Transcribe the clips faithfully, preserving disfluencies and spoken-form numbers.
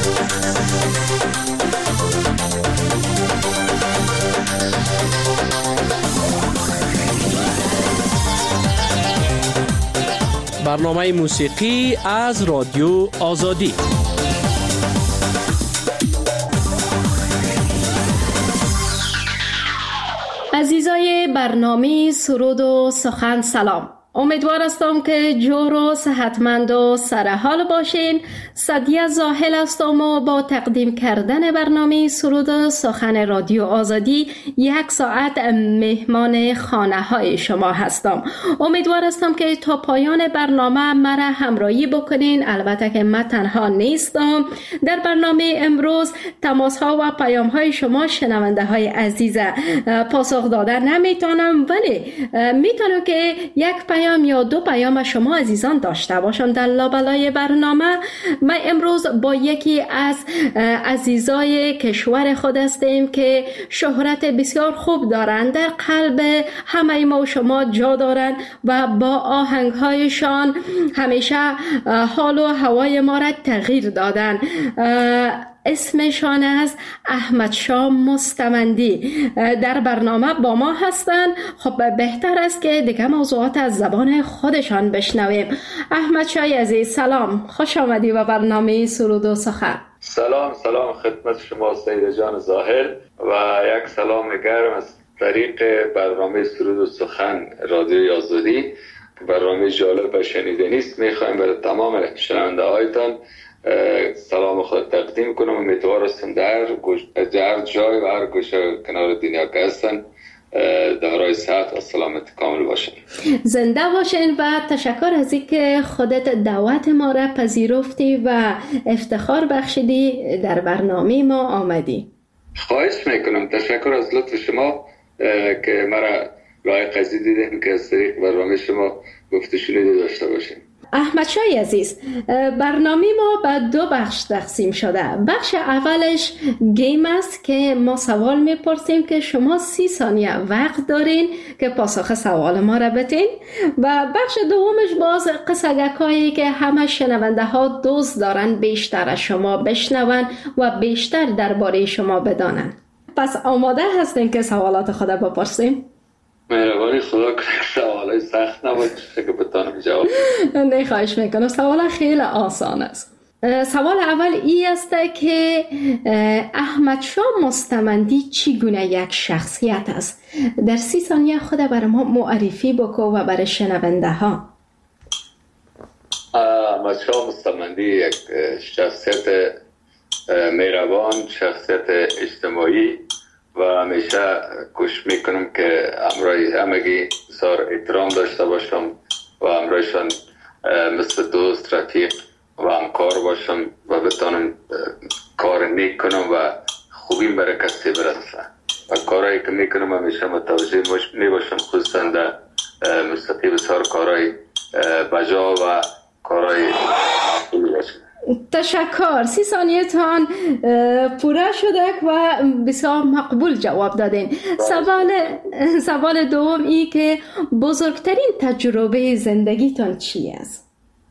برنامه موسیقی از رادیو آزادی. عزیزای برنامه سرود و سخن سلام. امیدوار هستم که جور و صحتمند و سرحال باشین. سعدیه زاهل هستم و با تقدیم کردن برنامه سرود و سخن رادیو آزادی یک ساعت مهمان خانه های شما هستم. امیدوار هستم که تا پایان برنامه مرا همراهی بکنین. البته که من تنها نیستم. در برنامه امروز تماس ها و پیام های شما شنونده های عزیز پاسخ دادن نمیتونم، ولی میتونم که یک پیام یا دو پیام شما عزیزان داشته باشم در لابلای برنامه. ما امروز با یکی از عزیزای کشور خود هستیم که شهرت بسیار خوب دارند، در قلب همه ما و شما جا دارند و با آهنگهایشان همیشه حال و هوای ما را تغییر دادن. اسمشان است احمد شاه مستمندی. در برنامه با ما هستند. خب بهتر است که دیگه موضوعات از زبان خودشان بشنویم. احمد شاه عزیز سلام، خوش آمدی به برنامه سرود و سخن. سلام سلام خدمت شما سیده جان ظاهر و یک سلام گرم از طریق برنامه سرود و سخن رادیوی آزادی. برنامه جالب و شنیدنی است. میخوایم برای تمام شنونده هایتان سلام خود تقدیم کنم. امیدوار هستم در هر جای و هر گوشه کنار دنیا که هستن دارای صحت و سلامت کامل باشن. زنده باشین و تشکر از اینکه خودت دعوت ما را پذیرفتی و افتخار بخشیدی در برنامه ما آمدی. خواهش میکنم. تشکر از لطف شما که مرا لایق از دیدین که از طریق برنامه شما گفته شنیده داشته باشیم. احمد شاه عزیز، برنامه ما به دو بخش تقسیم شده. بخش اولش گیم است که ما سوال میپرسیم که شما سی ثانیه وقت دارین که پاسخ سوال ما را بدین، و بخش دومش باز قصگکایی که همه شنونده ها دوست دارن بیشتر از شما بشنون و بیشتر درباره شما بدانن. پس آماده هستین که سوالات خود بپرسیم؟ مهربانی خدا کنه سوالای سخت نباشه که بتونم جواب. نه خواهش میکنم. سوال خیلی آسان است. سوال اول ای است که احمد شاه مستمندی چگونه یک شخصیت است؟ در سی ثانیه خود برای ما معرفی بکن و برای شنونده ها. احمد شاه مستمندی یک شخصیت مهربان، شخصیت اجتماعی و همیشه کوشش میکنم که همراهی همگی بسیار احترام داشته باشم و همراهشان مثل دوست، رفیق و همکار باشم و بتانم کار نیک کنم و خوبی برای کسی برسه و کارهایی که میکنم همیشه متوجه میباشم، خصوصا در مستقی بسیار کارهای بجا و کارهای معقول باشم. تشکر. سی ثانیه تان پوره شده و بسیار مقبول جواب دادین. سوال سوال دوم ای که بزرگترین تجربه زندگیتان چی است؟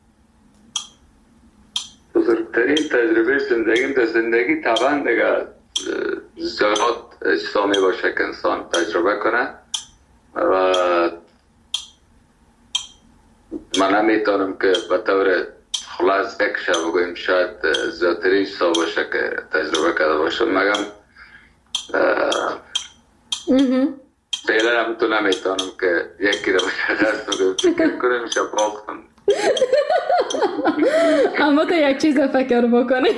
بزرگترین تجربه زندگی در زندگی طبعا دیگه زیاد اجتماعی باشه که انسان تجربه کنه و من نمیتونم که به طور خلاص یک شب بگویم شاید زیادترین چیزا باشه که تجربه کرده باشم، مگم فعلا هم تو نمیتونم که یکی رو مشخص بگویم فکر کنم شب باختم. اما تو یک چیز فکر بکنیم.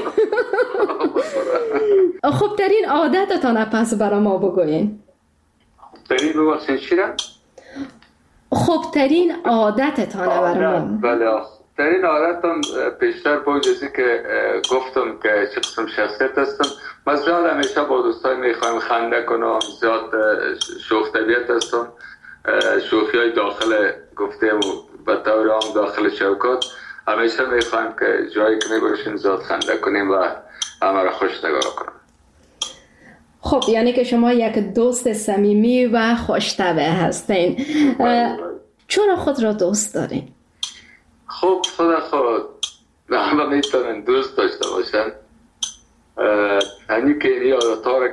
خوبترین عادتتان پس برای ما بگوین. خوبترین ببخشین چی را؟ خوبترین عادتتان برای ما. بله، خوبترین عادتم پیشتر با جزی که گفتم که چه قسم شخصیت هستم. من زیاد همیشه با دوستای میخوایم خنده کنم، زیاد شوخ طبیعت هستم. شوخی های داخل گفتیم و طور عام داخل شوکات همیشه میخوایم که جایی که میباشیم زیاد خنده کنیم و همه را خوش نگاه کنیم. خب یعنی که شما یک دوست صمیمی و خوش‌طبع هستین. چرا خود را دوست دارین؟ خب خدا خود همه میتونن دوست داشته باشن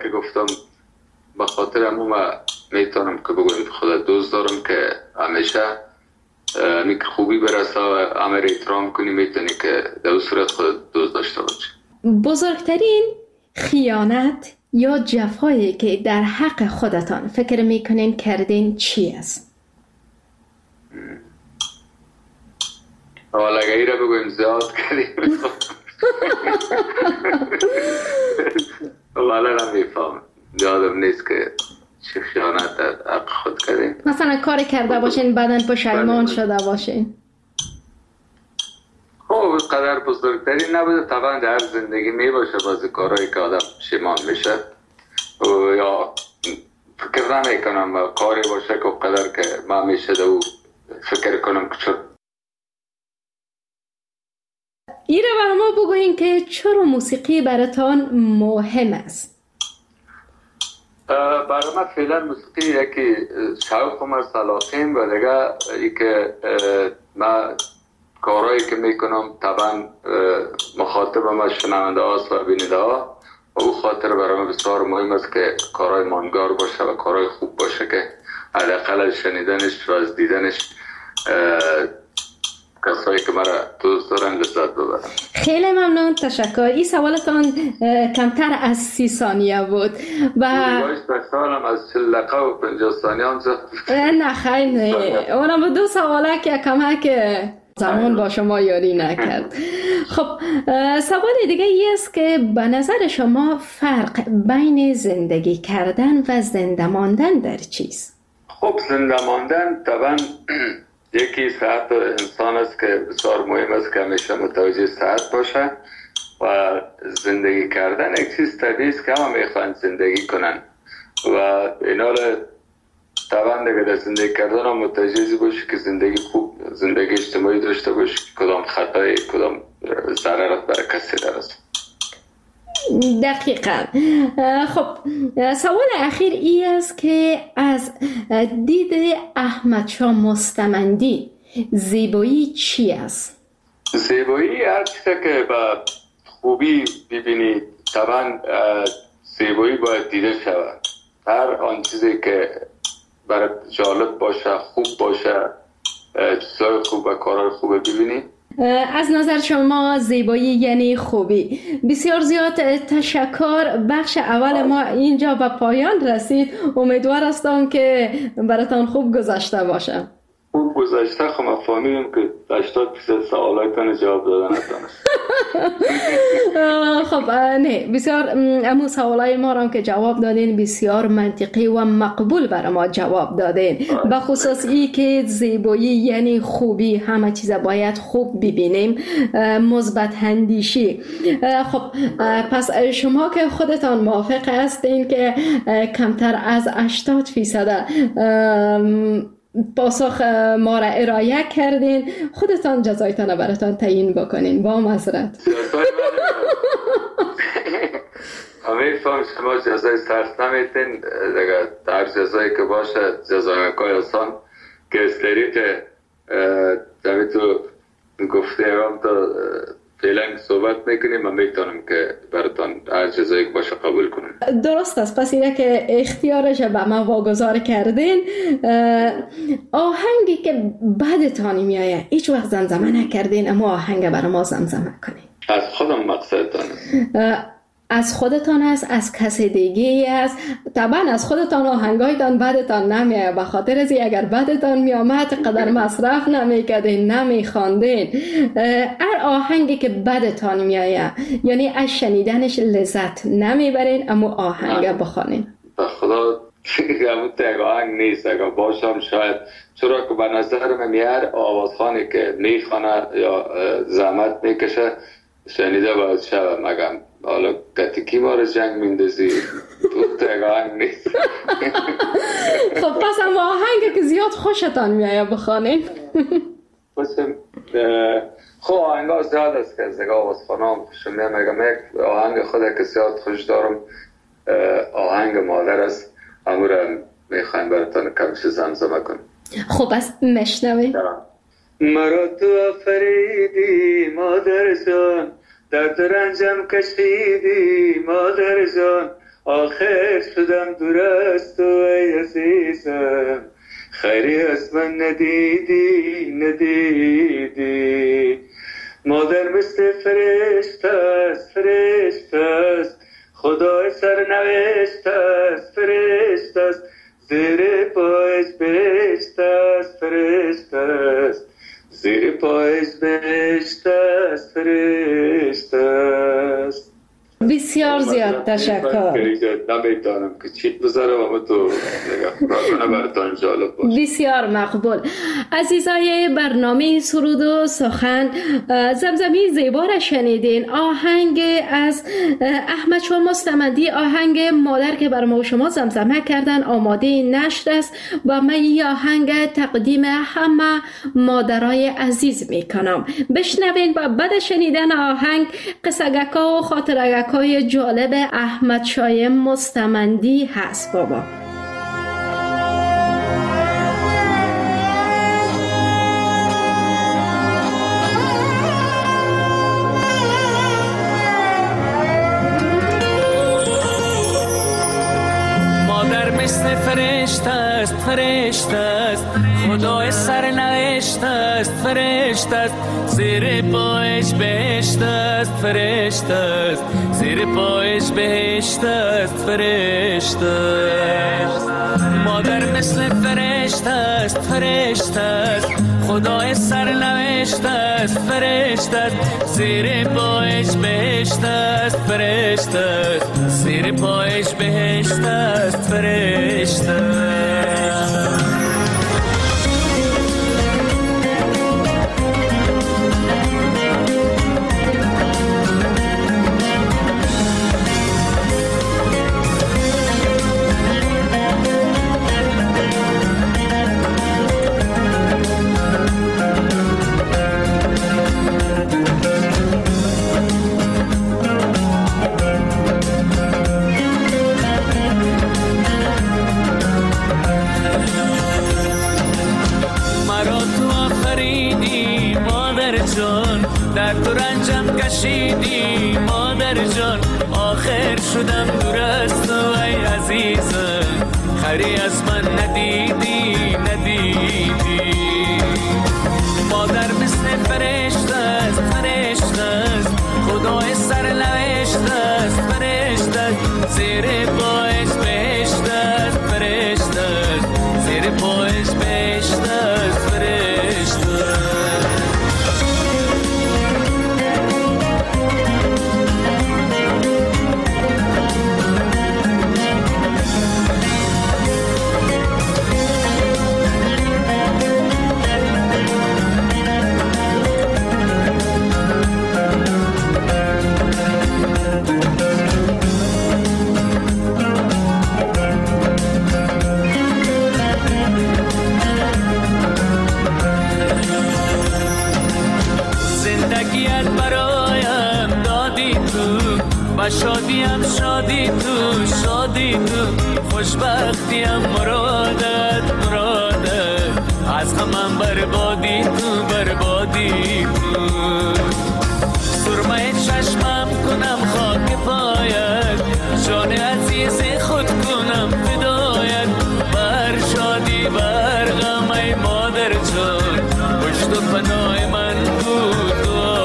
که گفتم به خاطر همون ما میتونم که بگویم خدا دوست دارم که همیشه میکر خوبی برسه و همه را احترام کنی، میتونی که در صورت خود دوست داشته باشی. بزرگترین خیانت یا جفایی که در حق خودتان فکر میکنین کردین چی است؟ حالا اگه ای را بگویم زیاد کردیم والا نمیفهم، یادم نیست که چه خیانت در حق خود کردیم. مثلا کاری کرده باشین بعدن پشیمان شده باشین. خب قدر بزرگتری نبوده، طبعا در زندگی می باشه بعضی کارهایی که آدم پشیمان میشه یا فکر نمی کنم کاری باشه که قدر که ما میشه دو فکر کنم که چرا. ایره برای ما بگوین که چرا موسیقی براتان مهم است؟ برای من فعلا موسیقی یکی شوق و سلاطین و دیگه ای که من کارهایی که میکنم طبعا مخاطب ما شنونده هاست و بیننده ها و او خاطر برای من بسیار مهم است که کارهای ماندگار باشه و کارهای خوب باشه که حداقل از شنیدنش و از دیدنش کسایی که مرا دوست دارن لذت ببرن. خیلی ممنون، تشکر. این سوالتان کمتر از سی ثانیه بود و باید سالم از چل دقیقه و پنجاه ثانیه هم زد. نه خیلی نه، اونم دو سواله که کمک زمان با شما یاری نکرد. خب سوال دیگه ای است که به نظر شما فرق بین زندگی کردن و زنده ماندن در چیست؟ خب زنده ماندن طبعا یکی صحت انسان است که بسیار مهم است که همیشه متوجه صحت باشه و زندگی کردن یک چیز طبیعی است که همه میخوان زندگی کنن و اینا طبعا دیگه در زندگی کردن هم متوجه باشی که زندگی خوب زندگی اجتماعی داشته باشی کدام خطای کدام ضررت برای کسی درست. دقیقا. خب سوال اخیر ای است که از دید احمد شاه مستمندی زیبایی چی است؟ زیبایی هر چیزی که با خوبی ببینی طبعا زیبایی باید دیده شود. هر آن چیزی که برای جالب باشه خوب باشه چیزای خوب و کارهای خوب ببینی. از نظر شما زیبایی یعنی خوبی. بسیار زیاد تشکر. بخش اول ما اینجا به پایان رسید. امیدوار هستم که براتان خوب گذشته باشه. خوب گذشته خب ما فهمیدیم که هشتاد درصد سوالاتون جواب دادن نتونست. خب نه بسیار امو سوالای ما را که جواب دادین بسیار منطقی و مقبول برای ما جواب دادین. به خصوص ای که زیبایی یعنی خوبی، همه چیز باید خوب ببینیم، مثبت اندیشی. خب پس شما که خودتان موافق هستین که کمتر از هشتاد فیصد پاسخ ما را ارائه کردین، خودتان جزایتان براتان تعیین بکنین با معذرت. همه فهم شما جزای سرس نمیتین دیگه، در جزایی که باشه جزای مکای آسان که از طریق زمین تو گفته هم تا فعلا صحبت میکنیم من میتونم که براتان هر جزایی که باشه قبول کنم. درست است. پس اینه که اختیارش به ما واگذار کردین. آهنگی که بعدتان میایه هیچ وقت زمزمه نکردین اما آهنگ برای ما زمزمه کنین. از خودم مقصدتان از خودتان است، از کسی دیگه است. طبعا از خودتان آهنگایتان بعدتان نمیایه، به خاطر از اگر بعدتان میامد قدر مصرف نمیکردین نمیخواندین. هر آهنگی که بعدتان میایه یعنی از شنیدنش لذت نمیبرین اما آهنگ بخوانین. به خدا همون تک آهنگ نیست، اگر باشم شاید، چرا که به نظر من هر آوازخانی که میخوانه یا زحمت میکشه شنیده باید شود. مگم حالا کتیکی ما رو جنگ میندازی تو تک آهنگ نیست. خب پس هم آهنگ که زیاد خوشتان میایه بخوانین. خب آهنگ ها زیاد است که از نگاه آوازخانه هم خوشم میاد. مگم یک آهنگ خود که زیاد خوش دارم آهنگ مادر است، امو را میخوایم براتان کمش زمزمه کنم. خب از مشنوی. مرا تو آفریدی مادر جان، درد رنجم کشیدی مادر جان، آخر شدم دور از تو ای عزیزم، خیری از من ندیدی ندیدی. مادر مثل فرشته است فرشته است، خدای سرنوشت است فرشته است، زیر پایش بهشت است فرشته است، زیر پایش بهشت است فرشته است. بسیار زیاد تشکر. نمیدانم که چی بذارم اما تو براتان جالب باشه. بسیار مقبول. عزیزای برنامه سرود و سخن، زمزمی زیبا را شنیدین. آهنگ از احمد شاه مستمندی، آهنگ مادر که بر ما شما زمزمه کردن، آماده نشر است و من این آهنگ تقدیم همه مادرای عزیز میکنم. بشنوین و بعد شنیدن آهنگ قصگکا و خاطرگکا های جالب احمد شاه مستمندی هست. بابا مادر مثل فرشته است فرشته است، خدای سرنوشت است فرشته است، زیر پایش بهشت است فرشته است، زیر پایش بهشت است فرشته است. مادر مثل فرشته است فرشته است، خدای سرنوشت است فرشته است، زیر پایش بهشت است فرشته است، زیر پایش بهشت است فرشته است. در تو رنجم کشیدی مادر جان، آخر شدم دور از تو ای عزیزم، خیری از من ندیدی ندیدی. مادر مثل فرشته است فرشته است، خدای سرنوشت است فرشته است، زیر پایش بهشت است فرشته است، زیر پایش بهشت است فرشته است. و شادیم شادی تو شادی تو، خوشبختیم مرادت مرادت، از غمم بربادی تو بربادی تو. سرمه چشمم کنم خاک پایت، جان عزیز خود کنم فدایت، بر شادی بر غم ای مادر جان، پشت و پناه من بود.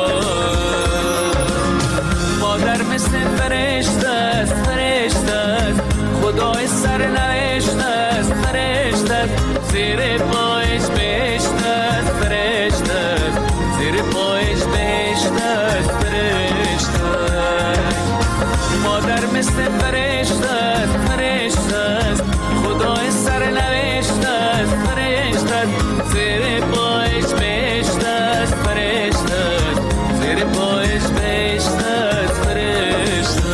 مادر مثل فرشته است فرشته است، خدای سرنوشت است فرشته است، زیر پایش بهشت است فرشته است، زیر پایش بهشت است فرشته است. مادر مثل فرشته است فرشته است، خدای سرنوشت است فرشته است، زیر پایش بهشت است فرشته است، زیر پایش بهشت است فرشته.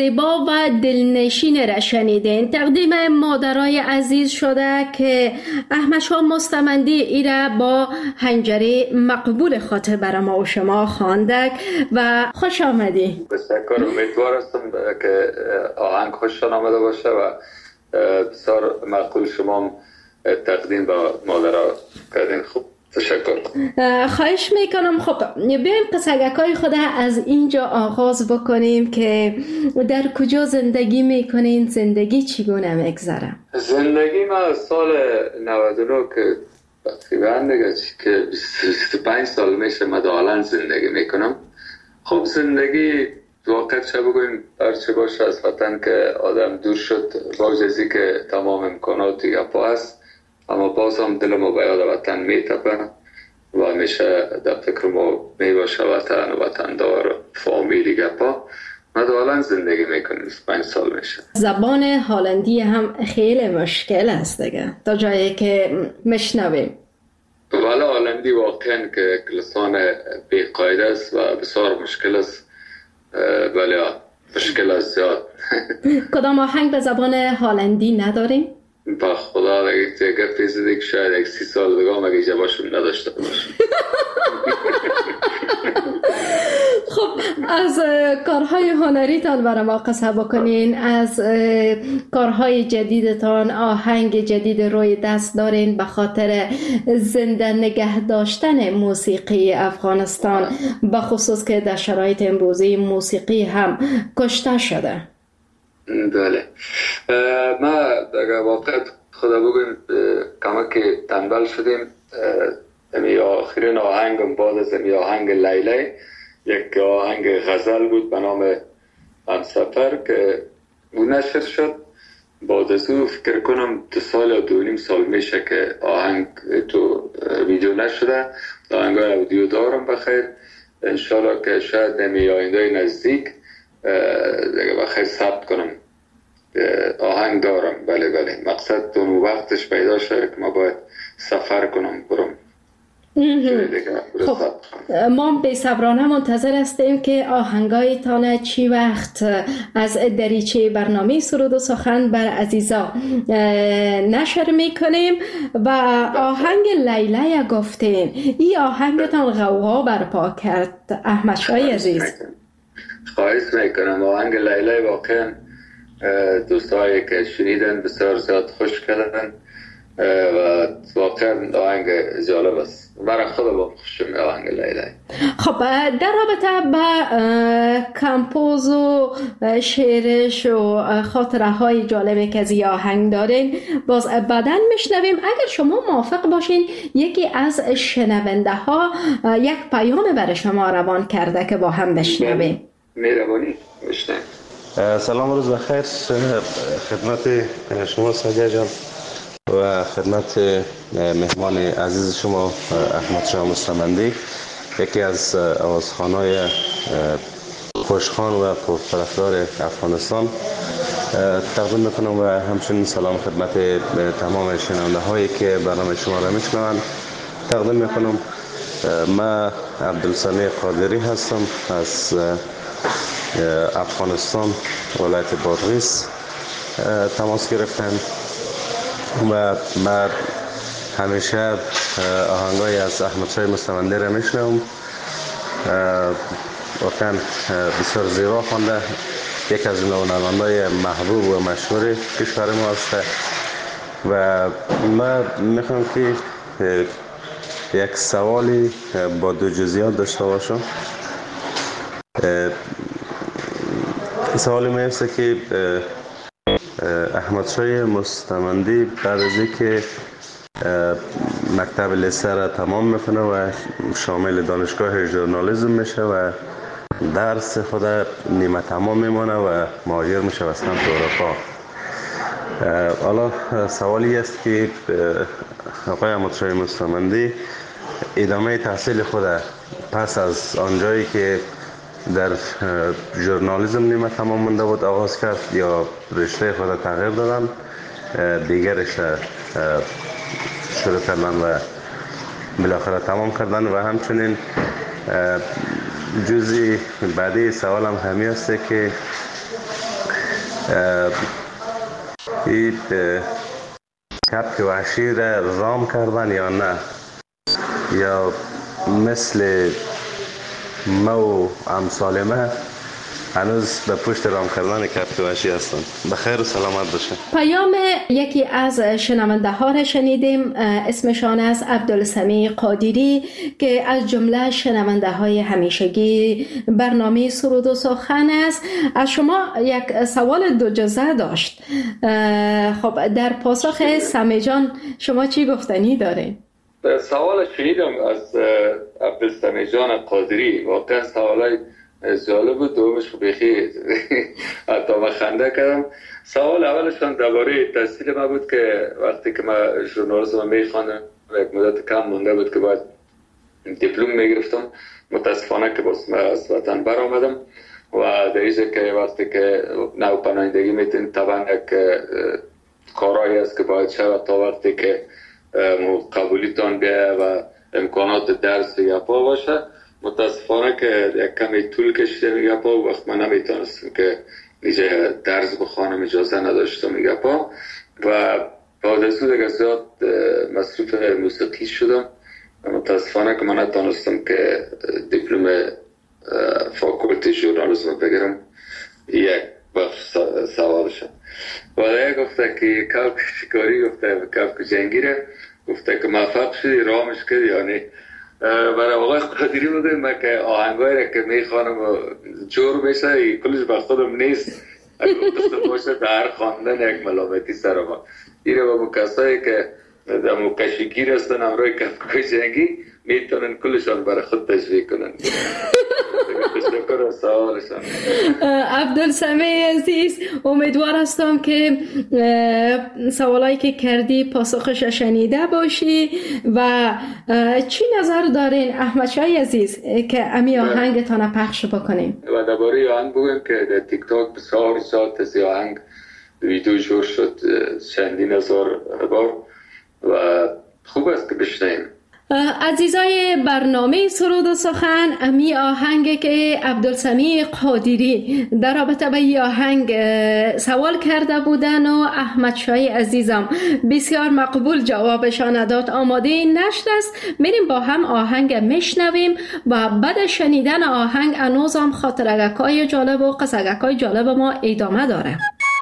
زیبا و دلنشین را شنیدین. تقدیم مادرای عزیز شده که احمد شاه مستمندی ایره با حنجره مقبول خاطر برای ما و شما خواندک و خوش آمدی. بسیار امیدوار هستم که آهنگ خوششان آمده باشه و بسیار مقبول شما تقدیم با مادرها کردین. خوب، تشکر. خواهش میکنم. خب بیایم قصگکای خود از اینجا آغاز بکنیم که در کجا زندگی میکنین، زندگی چگونه میگذره؟ زندگی ما سال نود و نه که تقریبا دیگه که بیست و پنج سال میشه مدالن زندگی میکنم. خب زندگی واقعا چه بگویم هرچه باشه از وطن که آدم دور شد، باز ازی که تمام امکانات گپا هست، اما باز هم دل ما به یاد وطن میتپه و همیشه در فکر ما میباشه وطن و وطندار فامیلی گپا. مدالن زندگی میکنیم، بیست و پنج سال میشه. زبان هلندی هم خیلی مشکل است دیگه تا جایی که میشنویم. ولی هلندی واقعا که لسان بی‌قاعده است و بسیار مشکل است، ولی مشکل است زیاد. کدام آهنگ به زبان هلندی نداریم؟ با خدا دیگه دیگه پیزده که شاید یک سی سال دیگه هم اگه جوابشون نداشته باشم. خب از کارهای هنریتان برای ما قصه بکنین، از کارهای جدیدتان. آهنگ جدید روی دست دارین به خاطر زنده نگه داشتن موسیقی افغانستان، به خصوص که در شرایط امروزی موسیقی هم کشته شده. بله، ما در واقع خدا بگویم کمک تنبل شدیم. امی آخرین آهنگم بعد از امی آهنگ لیلی یک آهنگ غزل بود به نام همسفر که او نشر شد. بعد از او فکر کنم دو سال یا دو نیم سال میشه که آهنگ تو ویدیو نشده. آهنگ های اودیو دارم بخیر، انشالله که شاید نمی آینده نزدیک دیگه بخیر ثبت کنم. آهنگ دارم، بله بله. مقصد اون وقتش پیدا شده که ما باید سفر کنم برم. خب ما به صبرانه منتظر هستیم که آهنگای تانه چی وقت از دریچه برنامه سرود و سخن بر عزیزا نشر میکنیم. و آهنگ لیلی گفتین، این آهنگتان غوغا برپا کرد احمد شاه عزیز. خواهش میکنم. آهنگ لیلی واقعا دوستایی که شنیدن بسیار زیاد خوش کردن و واقعا آهنگ جالب است. برای خود با خوشم آهنگ لیلی. خب در رابطه با کمپوز و شعرش و خاطره های جالبی که از آهنگ دارین باز بعداً میشنویم. اگر شما موافق باشین یکی از شنونده ها یک پیام برای شما روان کرده که با هم بشنویم. مهربانی بشنویم. سلام، روز بخیر خدمت شما سعدیه جان و خدمت مهمان عزیز شما احمد شاه مستمندی، یکی از آوازخوان‌های خوشخوان و پرطرفدار افغانستان تقدیم میکنم و همچنین سلام خدمت تمام شنونده هایی که برنامه شما را میشنوند تقدیم میکنم. من عبدالسمیع قادری هستم از افغانستان، ولایت بادغیس تماس گرفتم و من همیشه آهنگای از احمد شاه مستمندی را میشنوم. واقعا بسیار زیبا خوانده، یک از نواننده‌های محبوب و مشهور کشور ما است و من میخوام که یک سوالی با دو جزئیات داشته باشم. سوالی می است که احمد شاه مستمندی بعد از اینکه مکتب لیسه را تمام میکنه و شامل دانشگاه ژورنالیسم میشه و درس خود نیمه تمام میمانه و مهاجر میشه به سمت اروپا. حالا سوالی است که آقای احمد شاه مستمندی ادامه تحصیل خود پس از آنجایی که در ژورنالیسم نیمه تمام مونده بود آغاز کرد یا رشته خود تغییر دادن دیگر رشته شروع کردن و بالاخره تمام کردن؟ و همچنین جزئی بعدی سوالم همین است که این کبک وحشی را رام کردن یا نه، یا مثل ما و امثال ما هنوز به پشت رام کردن کبک وحشی هستن. بخیر و سلامت باشه. پیام یکی از شنونده ها را شنیدیم، اسمشان است عبدالسمیع قادری که از جمله شنونده های همیشگی برنامه سرود و سخن است. از شما یک سوال دو جزء داشت. خب در پاسخ سمی جان شما چی گفتنی دارین؟ سوال شنیدم از عبدالسمیع جان قادری، واقعا سوالای جالب بود. دومش بخیر حتی من خنده کردم. سوال اولشان درباره تحصیل ما بود که وقتی که من ژورنالیسم میخواندم یک مدت کم مونده بود که باید دیپلم میگرفتم. متاسفانه که باز من از وطن برآمدم و در اینجا که وقتی که نو پناهندگی میتونید طبعا یک کارایی است که باید شود تا وقتی که قبولیتان بیایه و امکانات درس یا پا باشه. متاسفانه که یک کمی طول کشیده میگه پا و وقت من نمیتونستم که اینجا درس بخوانم، اجازه نداشتم میگه پا و بعد از اون دیگه زیاد مصروف موسیقی شدم و متاسفانه که من نتونستم که دیپلم فاکولتی ژورنالیسم بگیرم. یک بخش سوالشم و دیگه گفته که کبک شکاری، گفته کبک جنگیره، گفته که موفق شدی رامش کردی یا نه. برای آقای قادری بودیم من که آهنگایی را که میخوانم و جور میشه کلش به خودم نیست، گفته باشه در خواندن یک ملامتی سر ما. این را با کسایی که در مکشگیر هستن امروی کبکای جنگی میتونن کلشان برای خود تشویق کنن. تشکر از سوالشان. عبدالسمیع عزیز، امیدوار هستم که سوالایی که کردی پاسخش شنیده باشی و چی نظر دارین احمد شاه عزیز که امی آهنگتان پخش بکنیم؟ و درباره آهنگ بگویم که در تیک تاک بسیار ساعت از آهنگ ویدیو جور شد چندین هزار بار و خوب است که بشنیم. عزیزای برنامه سرود و سخن، امی آهنگ که عبدالسمیع قادری در رابطه با این آهنگ سوال کرده بودن و احمد شاه عزیزم بسیار مقبول جوابشان داد. آماده نشت است، میریم با هم آهنگ میشنویم و بعد شنیدن آهنگ انوزم خاطرگکای جالب و قصگکای جالب ما ادامه داره.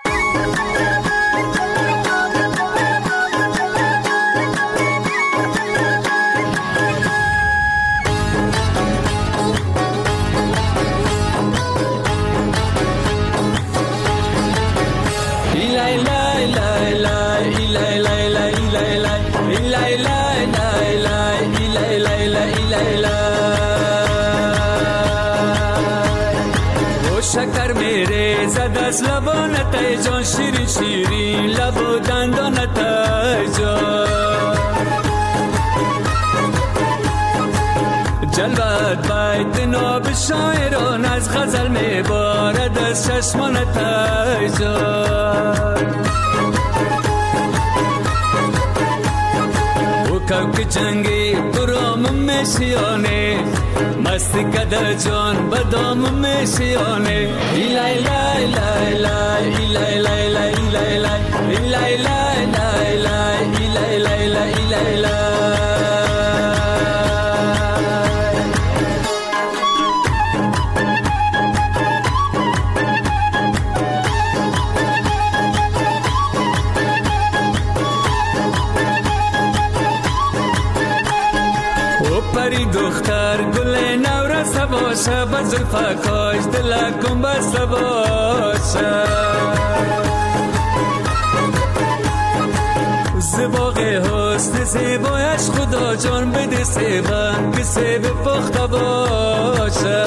شکر میره زد از لبانت ای جان، شیرین شیرین لب و دندانت ای جان، جلوت بیت ناب شاعران از غزل میبارد از چشمانت ای جان. او کبک جنگی برام میشیانه، مستی کده جان بدام میشیانه. ایلای لای لای لای ایلای لای لای ایلای لای ایلای لای لای لای ایلای لای لای ایلای لای. پری دختر گل نورس باشه، با زلفکاش دلکم بسته باشه، زباق حسن زیبایش خدا جان بده سیبن که سیب پخته باشه.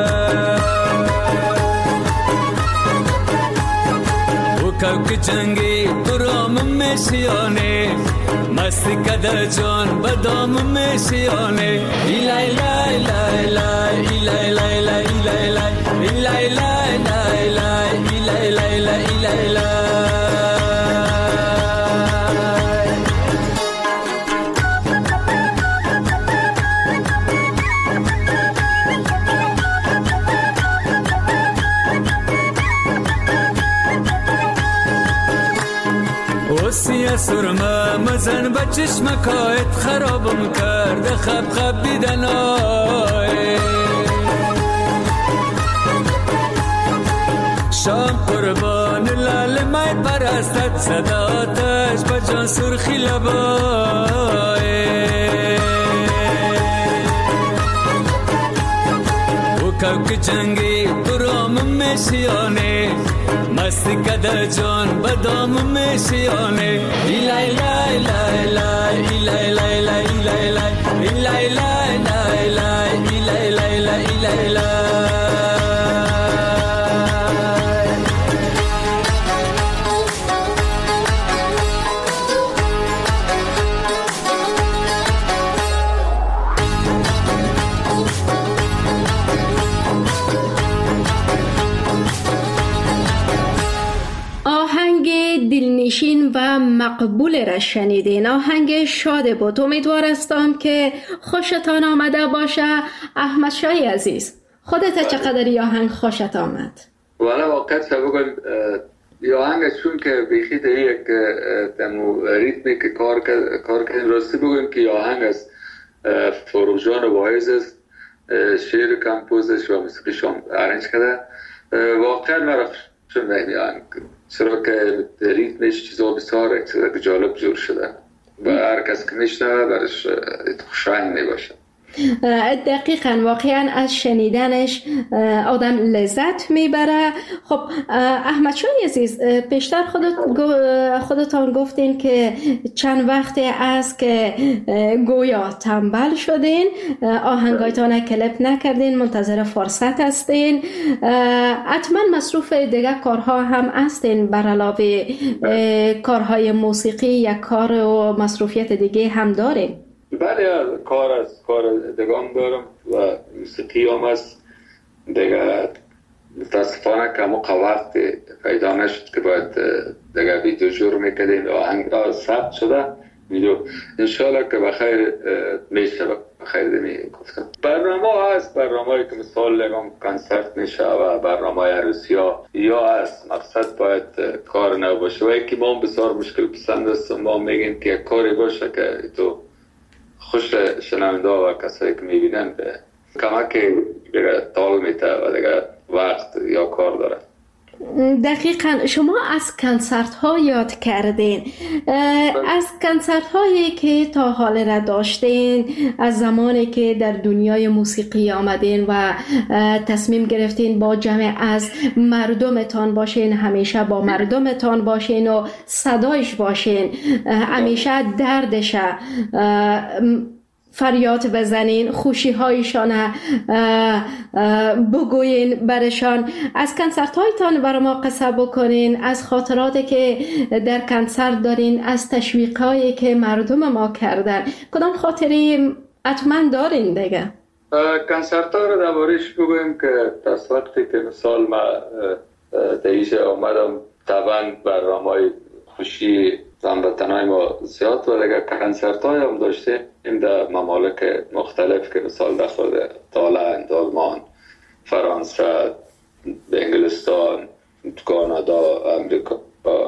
او کبک جنگی برام میشیانه، مستی کده جان بدام میشیانه. ایلای لای لای لای ایلای لای لای ایلای لای ایلای لای لای لای ایلای لای لای ایلای لای. سرمه مزن به چشمکایت خرابم کرد خب خب دیدنای شام قربان لال مای پرستت صداتش به جان سرخی لبای او کوک جنگی برام میشیانه مستی کده جان بدام میشیانه ایلای لای لای لای ایلای لای لای ایلای لای ایلای لای لای لای ایلای لای لای ایلای لای دلنشین و مقبول را شنیدین. آهنگ شاد بود. امیدوار هستم که خوشتان آمده باشه. احمد شاهی عزیز، خودت چقدر این آهنگ خوشت آمد؟ والا واقعا بگم این آهنگ چون که بیخی در یک دمو ریتمی که کار کار کردن راستی بگم که این آهنگ از فروغ جان واعظ است، شعر کمپوزش و موسیقیش هم ارنج کرده. واقعا مرا چون این آهنگ چرا که ریتمش چیزا بسیار جالب جور شده و هر کس که میشنوه برش خوشایند میباشه. دقیقاً واقعاً از شنیدنش آدم لذت میبره. خب احمد شاهی عزیز، پیشتر خودت خودتان گفتین که چند وقتی است که گویا تنبل شدین، آهنگایتان کلیپ نکردین، منتظر فرصت هستین. حتما مصروف دیگه کارها هم هستین بر علاوه کارهای موسیقی یا کار و مصروفیت دیگه هم دارین؟ بله، کار از کار دگام دارم و موسیقی هم است دیگه. متاسفانه که موقع وقت پیدا نشد که باید دیگه ویدیو جور میکردیم. آهنگ ثبت شده ویدیو، انشالله که بخیر میشه. بخیر دمی گفتم برنامه هست، برنامه که مثال لگم کنسرت میشه و برنامه عروسی ها یا هست. مقصد باید کار نو باشه و یکی ما بسیار مشکل پسند است. ما میگیم که کاری باشه که تو خوش شنونده و کسایی که میبینن به کمک دیگه تال میته و دیگه وقت یا کار داره. دقیقاً شما از کنسرت ها یاد کردین، از کنسرت هایی که تا حال را داشتین، از زمانی که در دنیای موسیقی آمدین و تصمیم گرفتین با جمع از مردمتان باشین، همیشه با مردمتان باشین و صدایش باشین، همیشه دردش فریاد بزنین، خوشی هایشان بگوین برشان. از کنسرت هایتان برای ما قصه بکنین، از خاطراتی که در کنسرت دارین، از تشویق هایی که مردم ما کردن. کدام خاطری حتما دارین دیگه؟ کنسرت ها رو دربارش بگویم که از وقتی که مثال ما دیشه آمدم طبعا برنامه خوشی هموطنای ما زیاد و دیگه کنسرت های هم داشته این در ممالک مختلف که مثال در خود تایلند، آلمان، فرانسه، انگلستان، کانادا، امریکا،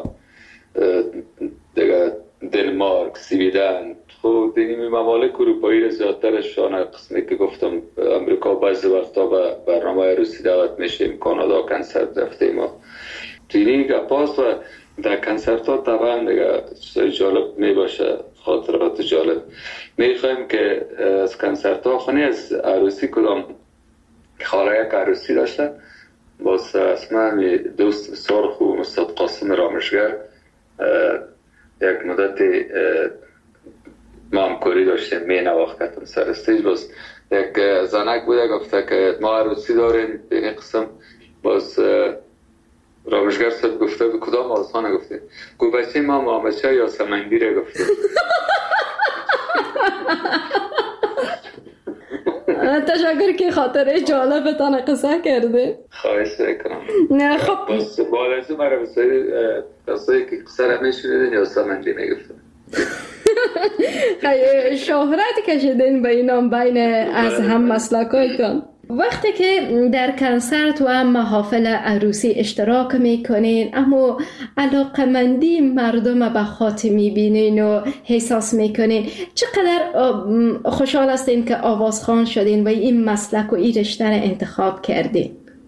دیگه دنمارک، سویدن. خب این ممالک اروپایی زیادترشان قسمی که گفتم امریکا بعضی وقتا به برنامه عروسی دعوت میشیم، کانادا کنسرت رفتیم و تینی گپاست و در کنسرت ها طبعا دیگه جالب می باشه، خاطرات جالب. می خواهیم که از کنسرت ها خونی از عروسی کدام خاله یک عروسی داشته باز اسمه دوست بسیار خوب استاد قاسم رامشگر یک مدت ما همکاری داشتیم، می نواختم سر استیج. باز یک زنک بوده گفته که ما عروسی داریم به این قسم. باز رامشگر صاحب گفته به کدام آسانه گفته گو بچه ما مامچه یا سمنگیره گفته. تشکر که خاطره جالبتان قصه کرده. خواهش کنم. نه خب بس بالازو مرا بسایی قصه که قصه را میشونیدن یا سمنگی نگفته. شهرت کشیدین به اینام بین از هم مسلکایتان. وقتی که در کنسرت و محافل عروسی اشتراک میکنین اما علاقمندی مردم به خاطر میبینین و احساس میکنین، چقدر خوشحال هستین که آوازخوان شدین و این مسلک و این رشته را انتخاب کردین؟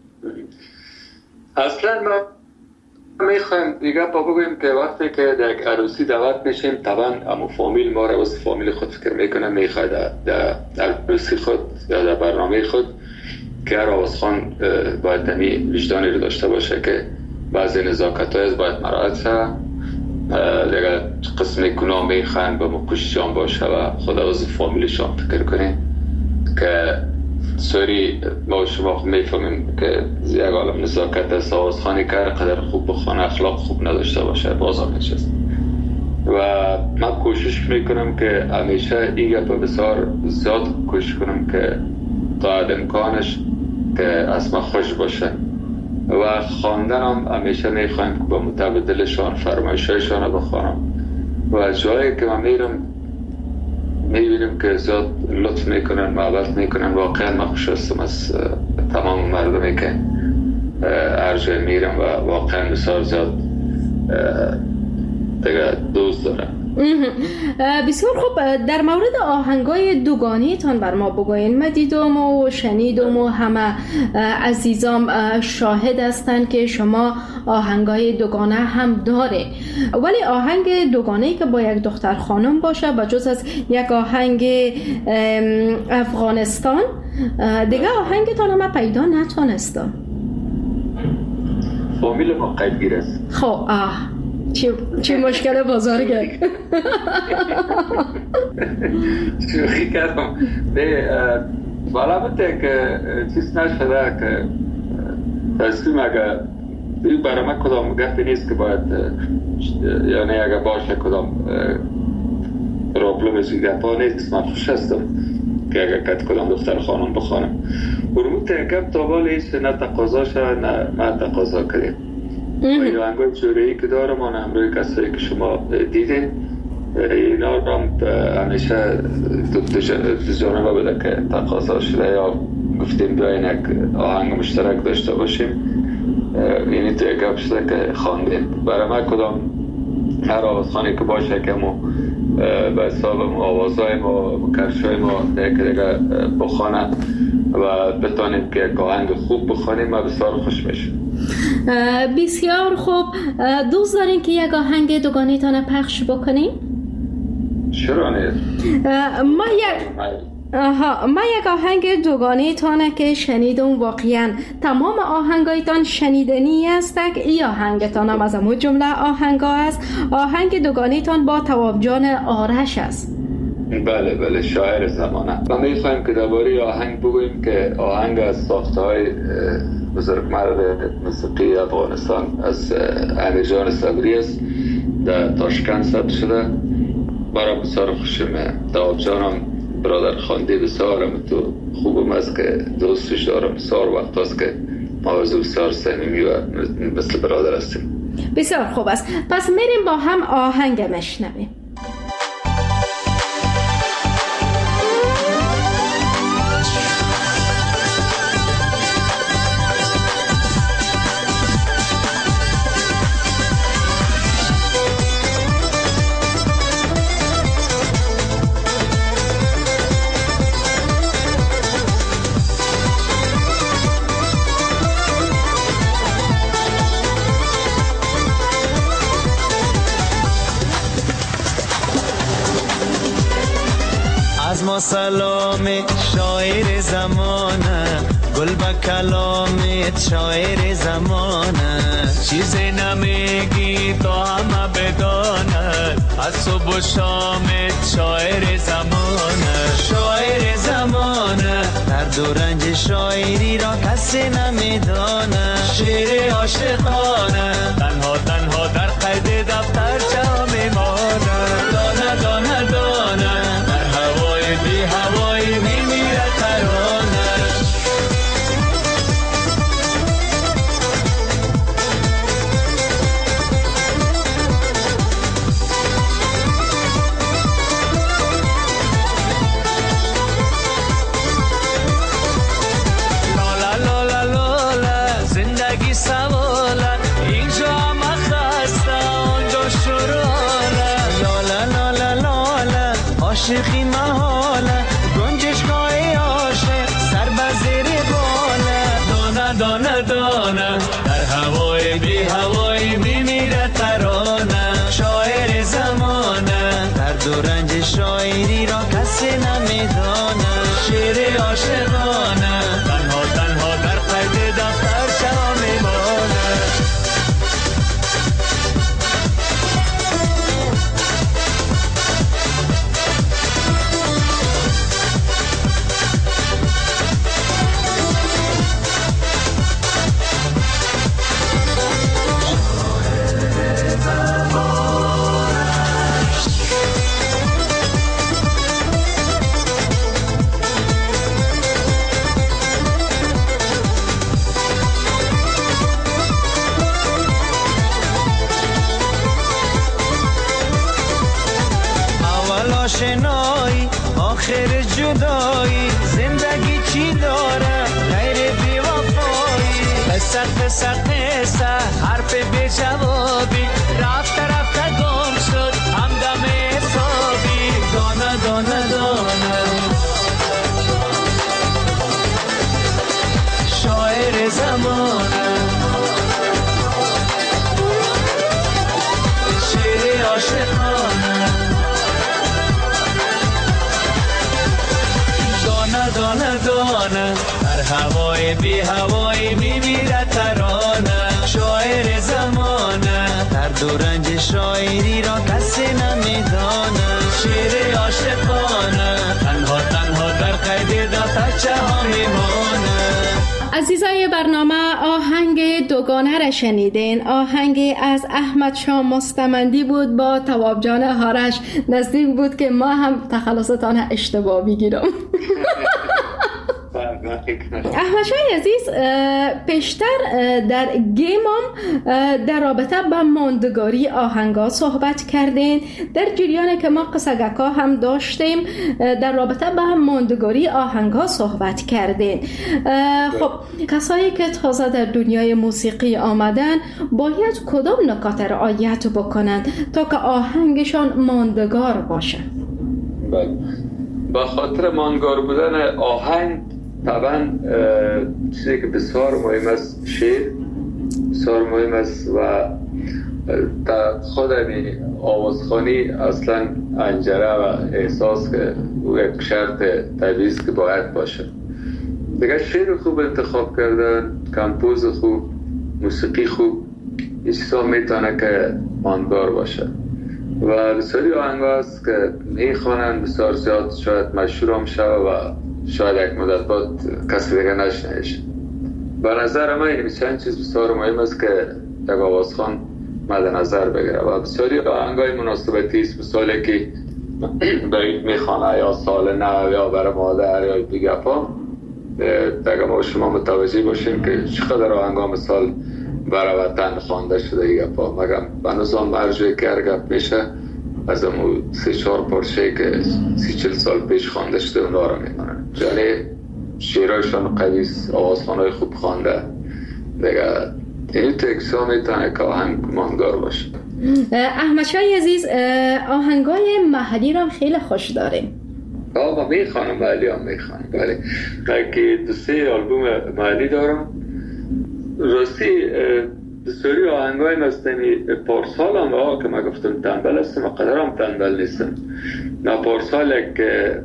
اصلا ما میخوایم دیگه با بگویم که وقتی که در یک عروسی دعوت میشیم طبعا اما فامیل ما را واسه فامیل خود فکر میکنه، میخواد در عروسی خود یا در برنامه خود که هر آوازخوان باید دمی وجدانی رو داشته باشه که بعضی نزاکت های باید مراعات شه، دیگه قسم گناه میخوان به مکششان باشه و خدا واسه فامیلشان فکر کنه که سوری ما شما میفهمیم که یک عالم نزاکت است. آوازخوانی که هر قدر خوب بخوانه اخلاق خوب نداشته باشه بازار نشست و من کوشش میکنم که همیشه این گپ بسیار زیاد کوشش کنم که تا امکانش که از ما خوش باشه و خواندنم همیشه میخوایم که با مطابق دلشان فرمایشایشان رو بخوانم و جایی که من میرم میبینیم که زیاد لطف میکنن، محبت میکنن. واقعا من خوش هستم از تمام مردمی که هر جای میرم و واقعا بسیار زیاد دیگه دوست دارم. بسیار خوب، در مورد آهنگای دوگانی تان بر ما بگوین. من دیدم و شنیدم و همه عزیزام شاهد هستند که شما آهنگای دوگانه هم داره، ولی آهنگ دوگانه‌ای که با یک دختر خانم باشه بجز از یک آهنگ افغانستان دیگه آهنگتان هم پیدا نتونستم. فامیل ما قیدگیر است. خب آه چی چی مشکل بزرگه. شوخی کردم. نه والا بته که چیز نشده که تصمیم اگه این برای من کدام گفتی نیست که باید یعنی اگه باشه کدام پروبلمش این گفت نیست. من خوش هستم که اگه کت کدام دختر خانم بخوانم برمون تنکم تا بالا ایست نه تقاضا شد نه من تقاضا کردیم و این آهنگای جوره‌ای که دارم آن همروی کسایی که شما دیدین اینا رو همیشه دو جانبه بوده که تقاضا شده یا گفتیم بیاین یک آهنگ مشترک داشته باشیم. یعنی تو یک گپ شده که خواندیم برای من کدام هر آوازخوانی که باشه که ما به حساب آوازهای ما کرشای ما دیگه دیگه بخوانه و بتانیم که یک آهنگ خوب بخوانیم و بسیار خوش میشه. بسیار خوب. دوست دارین که یک آهنگ دوگانه تانه پخش بکنیم؟ چرا نیست؟ ما یک آها ما یک آهنگ دوگانه تانه که شنیدم واقعا تمام آهنگایتان شنیدنی است. ای آهنگتان هم از همون جمله آهنگا است. آهنگ دوگانه تان با تواب جان آرش است. بله بله شاعر زمانه. ما میخوایم که درباره آهنگ بگوییم که آهنگ از ساخته های بزرگمرد موسیقی افغانستان از امیر جان صبری است. در تاشکند ثبت شده. برای بسیار خوشمه. تواب جانم برادر خانده بسیارم تو خوبم است که دوستش دارم. بسیار وقت است که ما از بسیار صمیمی و مثل برادر هستیم. بسیار خوب است. پس میریم با هم آهنگ مشنویم. از ما سلام شاعر زمانه، گل به کلامت شاعر زمانه، چیزی نمیگی تا همه بداند، از صبح و شامت شاعر زمانه، شاعر زمانه، درد و رنج شاعری را کسی نمیدانه، شعر عاشقانه تنها تنها در قید دفتر چه میمانه، دانه دانه دانه در هوای بی هوای میمیره ترانش. عاشقانه تنها تنها در قید دفتر شما میمانه. آشنایی آخر جدایی زندگی چی داره غیر بی وفایی قصه قصه قصه حرف بی جوابی رفت رفت گم شد همدم حسابی دانه دانه دانه شاعر زمانه شعر عاشقانه دانه دانه در هوای بی هوای میمیره ترانه شاعر زمانه در دورنج شاعری را کسی نمیدانه شعر عاشقانه تنها تنها در قید دفترچه ها میمانه. عزیزای برنامه آهنگ دوگانه را شنیدین. آهنگ از احمد شاه مستمندی بود با تواب جان هارش. نزدیک بود که ما هم تخلصتان اشتباه بگیرم. احمد شاه عزیز پیشتر در گیمم در رابطه با ماندگاری آهنگا صحبت کردین. در جریان که ما قصگکا هم داشتیم در رابطه با ماندگاری آهنگا صحبت کردین. خب کسایی که تازه در دنیای موسیقی آمدن باید کدام نکات رعایت بکنند تا که آهنگشان ماندگار باشه؟ با خاطر ماندگار بودن آهنگ طبعا چیزی که بسیار مهم است شعر بسیار مهم است و در خود آوازخوانی اصلا انجره و احساس که او یک شرط طبیعی است که باید باشه. دیگه شعر خوب انتخاب کردن، کمپوز خوب، موسیقی خوب، این چیزا میتونه که ماندگار باشه و بسیاری آهنگا هست که میخوانن بسیار زیاد شاید مشهور هم شود و شاید یک مدت بعد کسی دیگه نشنیدش. به نظر من این چند چیز بسیار مهم است که یک آوازخوان مد نظر بگیره و بسیاری آهنگای مناسبتی است، مثالی که برید میخوانه یا سال نو یا برای مادر یا دیگه پا دیگه ما شما متوجه باشیم که چقدر آهنگا مثال برای وطن خوانده شده دیگه پا مگم به نظام مرجوی که هرگب میشه از امو سی چهار پارچه که سی چل سال پیش خوانده شده اونا رو میمونن. یعنی شعرهایشان قویس، آوازخوانهای خوب خوانده دیگه این تکسا میتونه که آهنگ ماندگار باشه. احمد شاه عزیز آهنگای محلی رو خیلی خوش داریم. آقا میخوانم محلی هم میخوانم ولی که دو سه آلبوم محلی دارم. راستی بسیاری آهنگای مستمی پارسال هم آقا که من گفتم تنبل هستم و قدر هم تنبل نیستم. نه پارسال که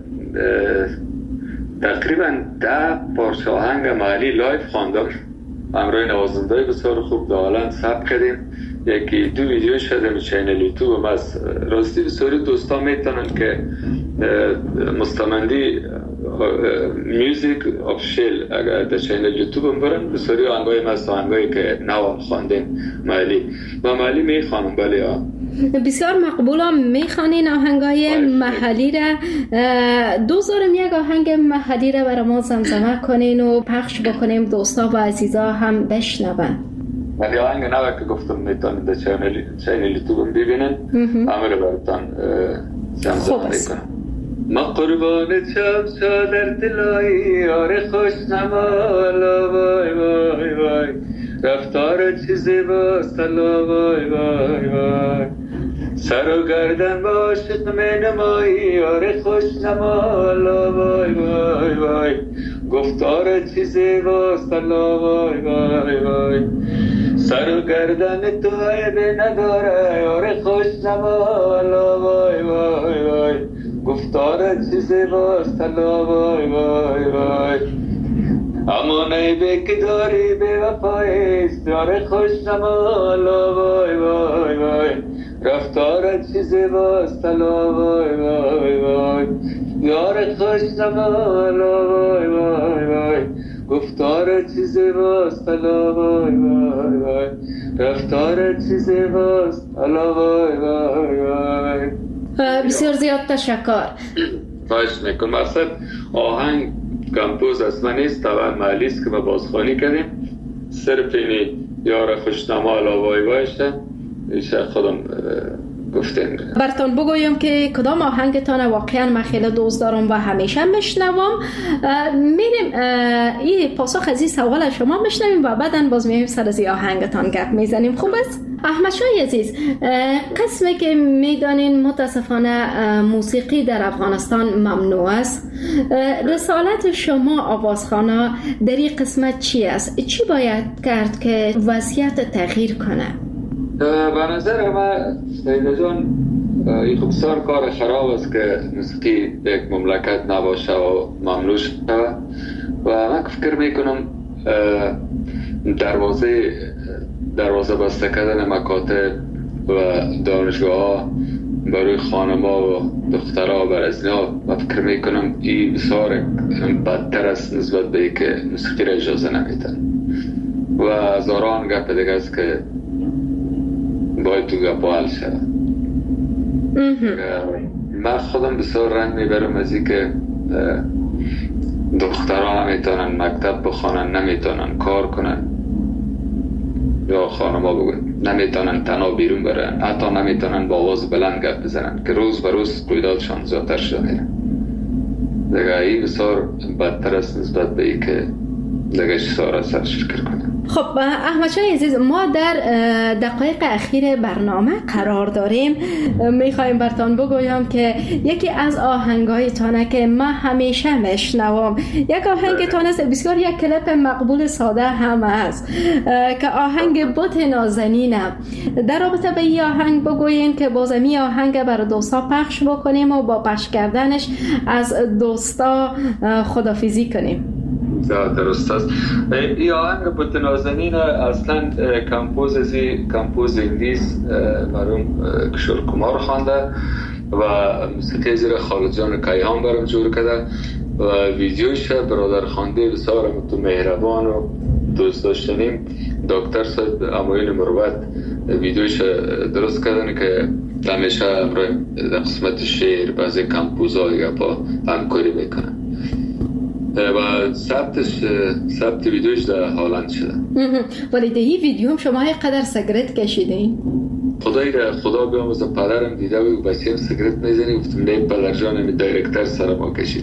تقریبا ده پارچه آهنگ محلی لایف خواندم همراه نوازنده بسیار خوب دالان ثبت کردیم. یکی دو ویدیو شده چینل یوتیوب از راستی بسیاری دوستا میتونن که مستمندی میوزیک آفیشیل اگر در چینل یوتیوب هم برن بسیاری آهنگای مست آهنگایی که نو خواندیم محلی و محلی میخوانم. بله ها بسیار مقبولم میخوانین آهنگای محلی را. دوست دارم یک آهنگ محلی را برای ما زمزمه کنین و پخش بکنیم دوستا و عزیزا هم بشنون. ولی آهنگ نوه که گفتم میتونید در چینل یوتیوب ببینن همه رو براتان زمزمه میکنم. ما قربان چم در دلایی آره خوش نمالا وای وای وای رفتار چیزی با سلا وای وای وای سر و گردن با عاشق می نمایی آره خوش نمالا وای وای وای گفتار چیزی با سلا وای وای وای سر و گردن تو عیبی نداره آره خوش نمالا وای وای وای گفتار چی زیباست الا وای وای وای اما نیبه که داری به وفایست یار خوش نمالا وای وای وای رفتار چی زیباست الا وای وای وای یار خوش نمالا وای وای وای گفتار چی زیباست الا وای وای وای رفتار چی زیباست الا وای وای وای. بسیار زیاد تشکر. خواهش میکنم. اصلا آهنگ کمپوز از من نیست، طبعا محلی است که ما بازخوانی کردیم. صرف اینی یار خوشنما الا وای وایشه ایشه خودم گفتیم. براتون بگویم که کدام آهنگتان واقعا من خیلی دوست دارم و همیشه میشنوم. میریم این پاسخ از این سوال شما میشنویم و بعدا باز میایم سر از این آهنگتان گپ میزنیم. خوب است؟ احمد شاه عزیز، قسمی که میدانین متاسفانه موسیقی در افغانستان ممنوع است، رسالت شما آوازخوانا در این قسمت چی است؟ چی باید کرد که وضعیت تغییر کنه؟ به نظر من سیده جان این خب بسیار کار خراب است که موسیقی یک مملکت نباشه و ممنوع شده و من فکر میکنم دروازه دروازه بسته کردن مکاتب و دانشگاه ها برای خانما و دخترها و برزنها و فکر میکنم این بسیار بدتر است نسبت به ای که موسیقی را اجازه نمیدن و هزاران گپ دیگه است که باید تو گپ حل شد. من خودم بسیار رنج میبرم از این که دخترها نمیتونن مکتب بخوانن، نمیتونن کار کنن یا خانما بگن نمیتونن تنها بیرون برن، حتی نمیتونن با آواز بلند گپ بزنن که روز به روز رویدادشان زیادتر شده میره. دیگه این بسیار بدتر است نسبت به این که دیگه چیزها را سرش فکر کنن. خب احمد شاه عزیز، ما در دقایق اخیر برنامه قرار داریم. میخوایم براتون بگویم که یکی از آهنگایتانه که من همیشه میشنوم، یک آهنگتان است بسیار یک کلیپ مقبول ساده هم است که آهنگ بت نازنینه. در رابطه به این آهنگ بگوین که بازمی آهنگ برای دوستا پخش بکنیم و با پخش کردنش از دوستا خدافیزی کنیم. درست است. این آهنگ بت نازنین اصلا کمپوز ازی کمپوز انگلیس مرحوم کشور کمار خوانده و موسیقی زیر خالد جان کیهان برام جور کرده و ویدیوش برادر خوانده بسیار تو مهربان و دوست داشتنیم دکتر صاحب اموین مروت ویدیوش درست کردن که همیشه در قسمت شعر بعضی کمپوزها دیگه با همکاری میکنن و ثبتش ثبت ویدیوش در هالند شده. ولی در این ویدیو هم شما قدر سیگارت کشیدین؟ خدای را خدا بیامرزه پدرم دیده و بچه‌ام سیگارت میزنه، گفتم نه پدر جان می دایرکتر سر ما کشید.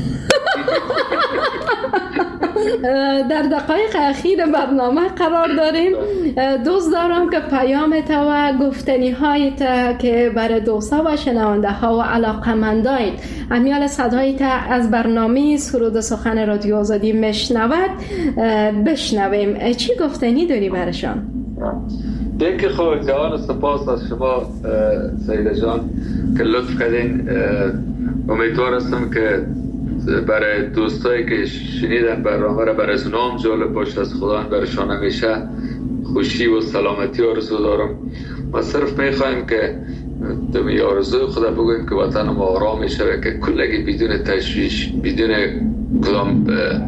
در دقایق اخیر برنامه قرار داریم. دوست دارم که پیامت و گفتنی هایت که برای دوستا و شنونده ها و علاقمندایت امیال صدایت از برنامه سرود سخن رادیو آزادی میشنود بشنویم. چی گفتنی داری برشان؟ دیگه خب جوان سپاس از شما سیده جان که لطف کردین. امیدوار هستم که برای دوستایی که شنیدن برنامه را برای اونام جالب باشه، از خدا برشان همیشه خوشی و سلامتی آرزو دارم. ما صرف میخوایم که دمی آرزوی خدا بگویم که وطن ما آرام میشه و که کلگی بدون تشویش، بدون کدام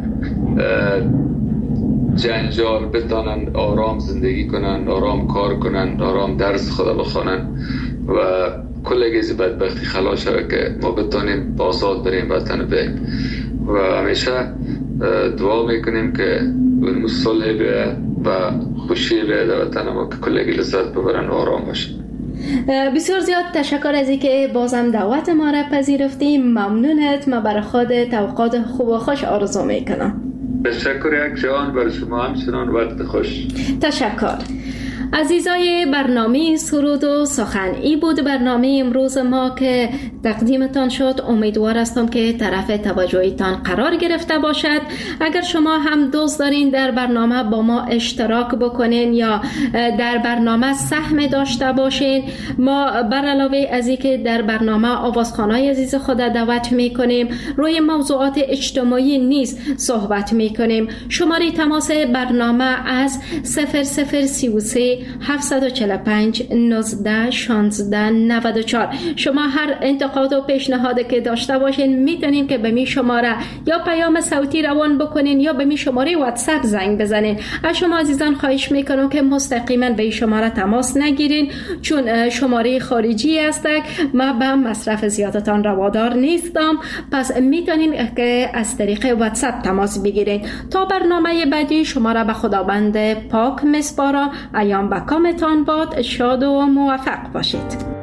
جنجال بتانن آرام زندگی کنن، آرام کار کنن، آرام درس خدا بخونن و کلگی از بدبختی خلاص شود که ما بتانیم آزاد بریم وطن بریم و همیشه دعا میکنیم که اون صلح بیاید و خوشی بیاید در وطن ما که کلگی لذت ببرن و آرام باشن. بسیار زیاد تشکر از اینکه بازم دعوت ما را پذیرفتی. ممنونت. ما برای خودت اوقات خوب و خوش آرزو میکنم. تشکر یک جان برای شما همچنان وقت خوش. تشکر. عزیزای برنامه سرود و سخن، ای بود برنامه امروز ما که تقدیمتان شد. امیدوار هستم که طرف توجهتان قرار گرفته باشد. اگر شما هم دوست دارین در برنامه با ما اشتراک بکنین یا در برنامه سهم داشته باشین، ما بر علاوه از اینکه در برنامه آوازخوانای عزیز خود دعوت میکنیم، روی موضوعات اجتماعی نیز صحبت میکنیم. شماره تماس برنامه از صفر صفر سی و سه هفتصد و چهل و پنج نوزده شانزده نود و چهار. شما هر انتقاد و پیشنهادی که داشته باشین میتونین که به می شماره یا پیام صوتی روان بکنین یا به می شماره واتساپ زنگ بزنین. از شما عزیزان خواهش میکنم که مستقیما به این شماره تماس نگیرین، چون شماره خارجی است. ما به مصرف زیادتان روادار نیستم، پس میتونین که از طریق واتساپ تماس بگیرین. تا برنامه بعدی شما را به خداوند پاک میسپارم. ایام به کامتان باد. شاد و موفق باشید.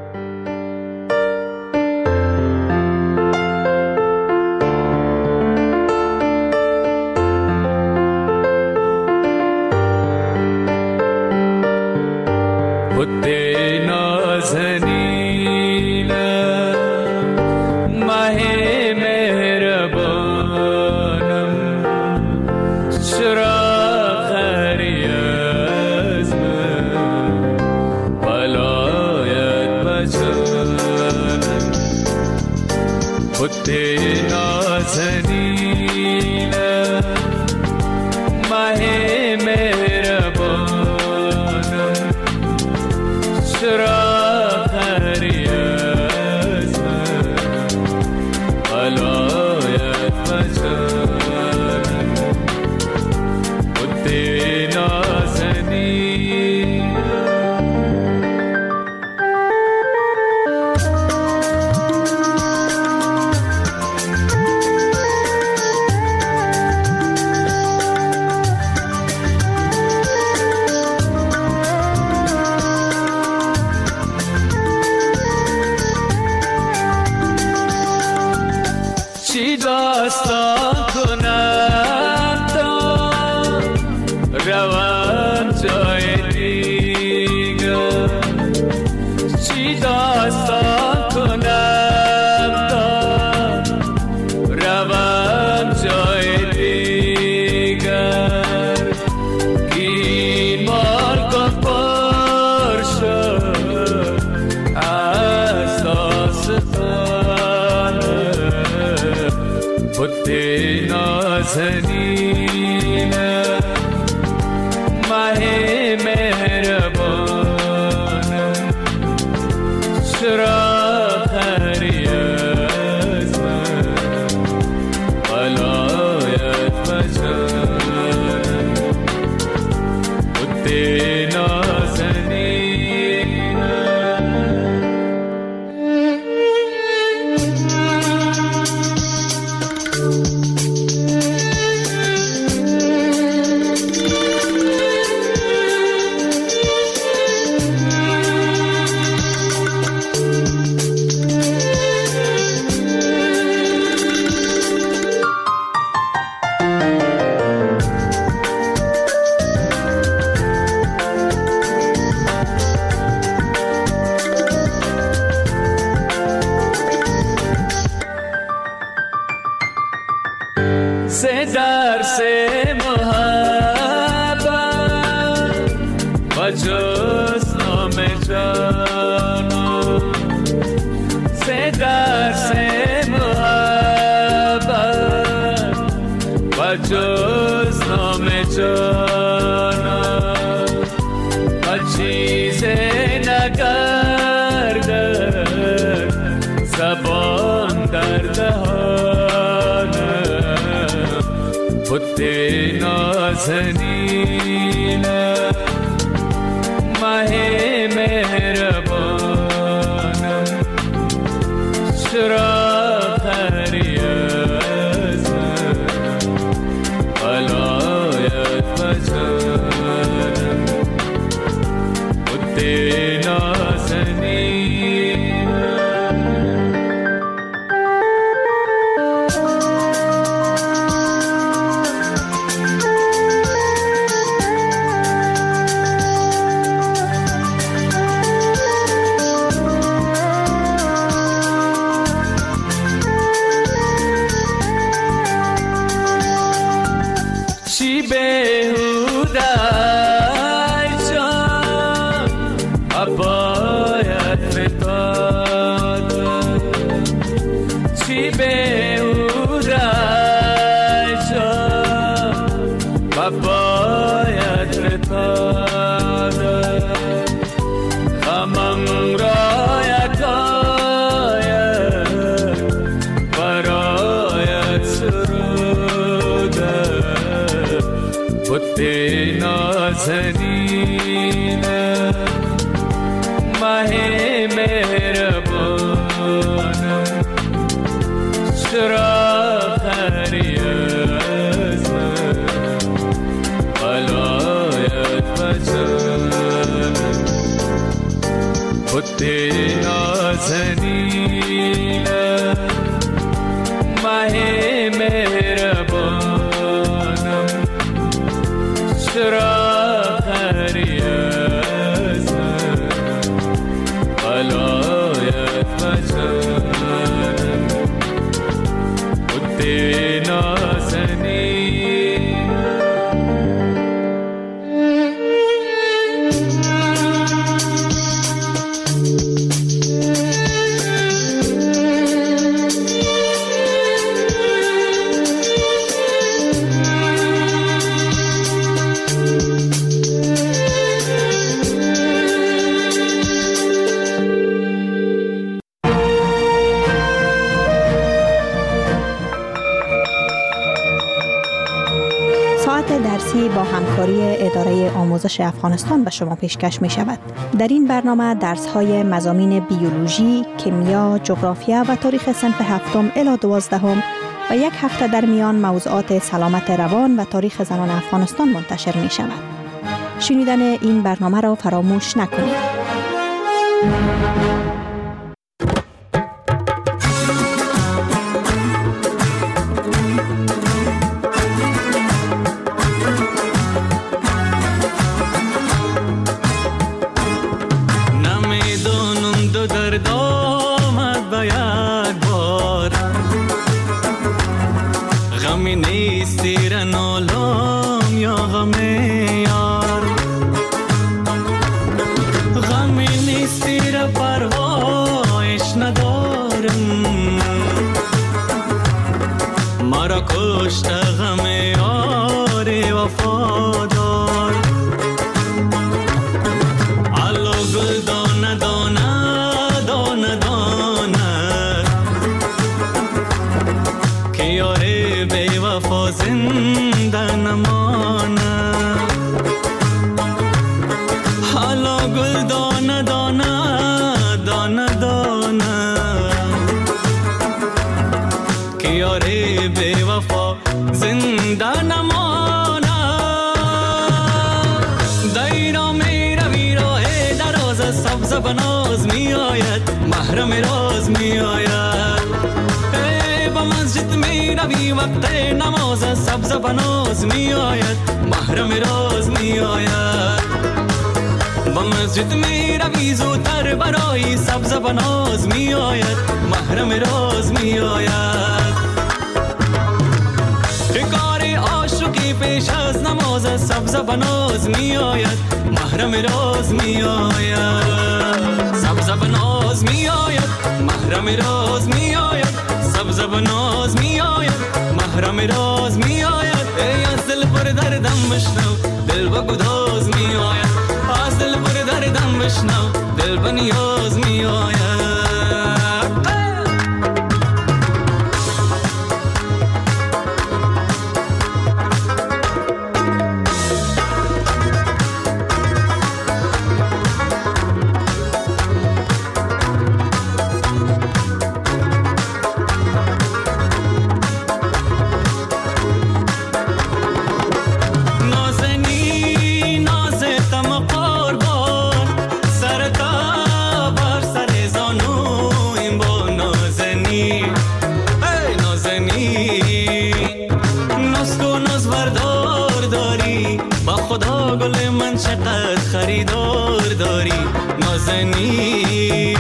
بیهوده جان باید فتاد چی بیهوده جان باید فتاد غمم را یکایک برایت سروده بت نازنین ماه مهربانم چرا خری از من بلایت بجانم بت نازنین ماه مهربانم چرا خری از من بلایت بجانم بت نازنین درسی با همکاری اداره آموزش افغانستان به شما پیشکش می شود. در این برنامه درس های مضامین بیولوژی، کیمیا، جغرافیا و تاریخ صنف هفتم الی دوازدهم و یک هفته در میان موضوعات سلامت روان و تاریخ زنان افغانستان منتشر می شود. شنیدن این برنامه را فراموش نکنید. بناز می آید محرم راز می آید با مسجد می روی وقت نماز سبز بناز می آید محرم راز می آید با مسجد می روی زودتر برای سبز بناز می آید محرم راز می آید کار عاشقی پیش از نماز سبز بناز می آید محرم راز می آید سبز بناز می آید محرم راز می آید سبز بناز می آید محرم راز می آید ای از دل پر دردم بشنو دل با گداز می آید از دل پر دردم بشنو دل با نیاز می آید خریدار داری نازنی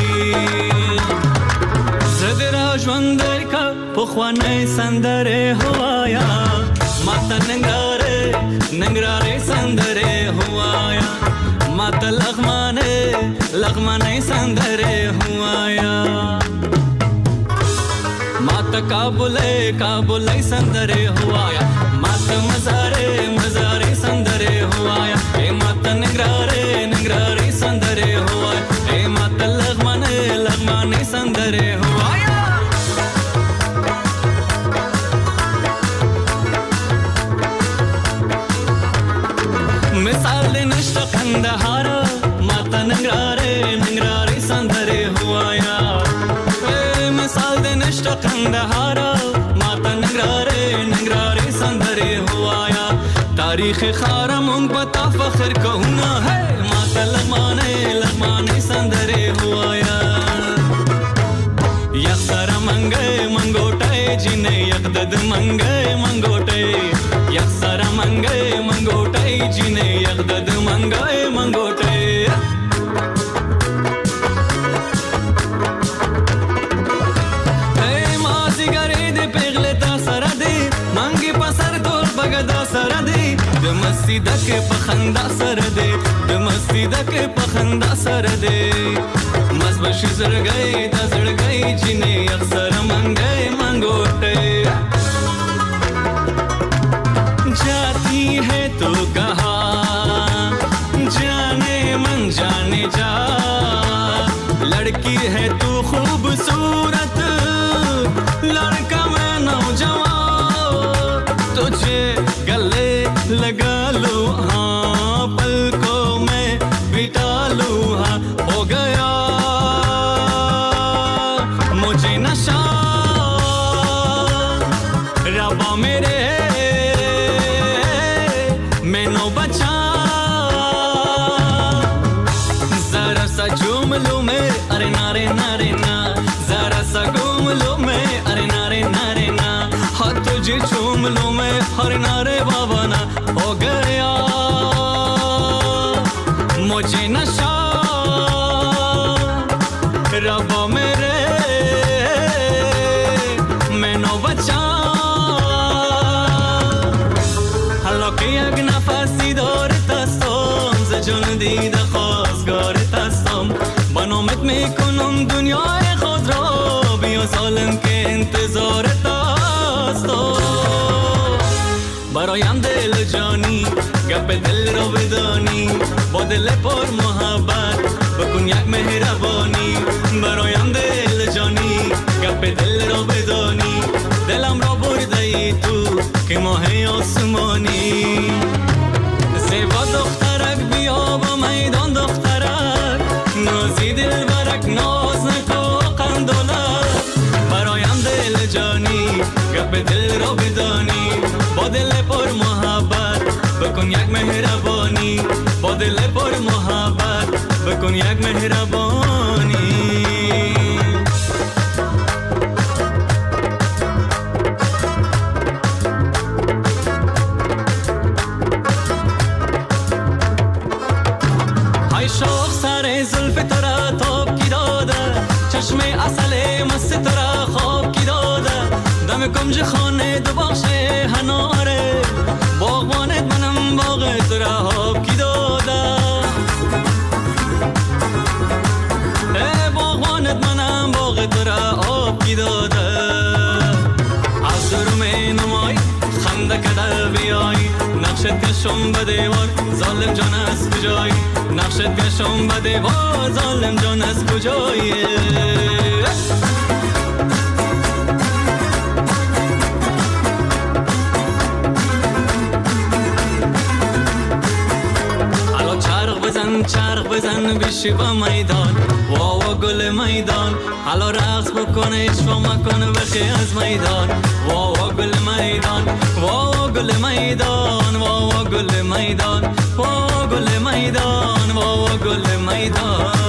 زده را جوندر که پخوانه سندر هوایا ماتا ننگاره नंगरारे संदरे हुआया मात लगमाने लगमाने संदरे हुआया मात काबुले काबुले संदरे हुआया मात मजारे मजारे संदरे हुआया ए मात नंगरारे नंगरारे संदरे हुआया ए मात लगमाने लगमाने संदरे हुआया मिसाल नष्ट कंदहारा माता नंगरारे नंगरारे संदरे हुआया मिसाल नष्ट कंदहारा माता नंगरारे नंगरारे संदरे हुआया तारीख खारा मुंग बता फखर कहूना है माता लगमाने लगमाने संदरे हुआया यखरा मंगे मंगोटे जिने यकदद मंगे मंगोटे यखरा मंगे मंगोटे जिने यकदद मंगे मंगोटे ए मासी गरे दे पेगले ता सरदे मंगी पसर दूर बगदा सरदे द मस्जिद के पखंदा सरदे द मस्जिद के पखंदा सरदे मजबश सर गए ता सड़ गई जिने यखरा मंगे मंगोटे जाती है तो कहा जाने मन जाने जा लड़की है तू खूबसूरत लड़का मैं नौजवान तुझे गले लगा लो हाँ पलकों में बिठा लो हाँ हो गया मुझे नशा रबा मेरे मैनो बचा जरा सा झूम लो मैं अरे नारे नारे ना जरा सा घूम लो मैं अरे नारे नारे ना हाँ तुझे झूम लो मैं अरे नारे बाबा ना हो गया मुझे नशा रबा मेरे मैनो बचा یک نفسی دارت هستم ز جان دیده خواستگارت هستم با نامت میکنم دنیای خود را بیا ظالم که انتظارت هستم برایم دل جانی گپ دل را بدانی با دل پر محبت بکن یک مهربانی برایم دل جانی گپ دل را بدانی دلم را برده ای تو که ماه آسمانی زیبا دخترک بیا با میدان دخترک نازی دل برک ناز نکو قندولک برایم دل جانی گپ دل را بدانی با دل پر محبت بکن یک مهربانی با دل پر محبت بکن یک مهربانی شوق سر زلف ترا تاب کی داده چشم اصل مست ترا خواب کی داده دم کنج خانه دو باغشه هناره باغبانت منم باغ ترا خواب کی داده ای باغبانت منم باغ ترا خواب کی داده از روم نمای خنده کده بیای نقشت کشم به دیوار ظالم جان از کجایی نقشت کشم به دیوار ظالم جان از کجایی حالا چرخ بزن چرخ بزن بشی با میدان واوا گل میدان حالا رقص بکن اشوا مکن بخی از میدان واوا گل میدان واوا گل میدان واوا گل میدان واوا گل میدان واوا گل میدان